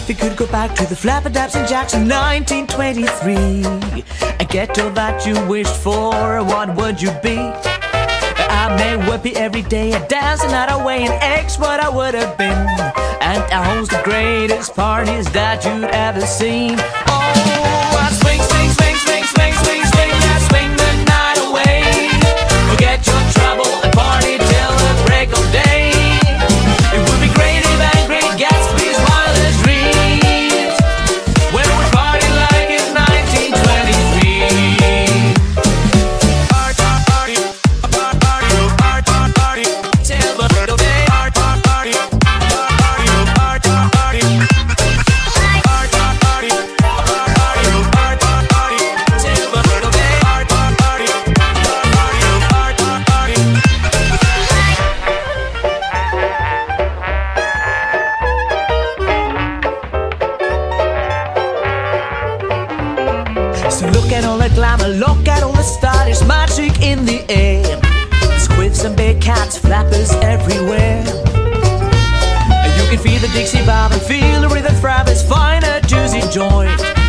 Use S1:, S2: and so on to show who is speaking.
S1: If you could go back to the Flapperdaps in Jackson 1923 and get all that you wished for, what would you be? I may well be every day a dancing night away and X what I would have been, and I host the greatest parties that you'd ever seen. Oh, I swing, swing, swing, swing, swing, swing, swing, I swing the night away. Forget your trouble and party till the break of day. It would be great if I great Gatsby's wildest dreams when we party like it's 1923. So look at all the glamour, look at all the stylish magic in the air. Squids and big cats, flappers everywhere. And you can feel the Dixie bob and feel the rhythm throb, it's fine, a juicy joint.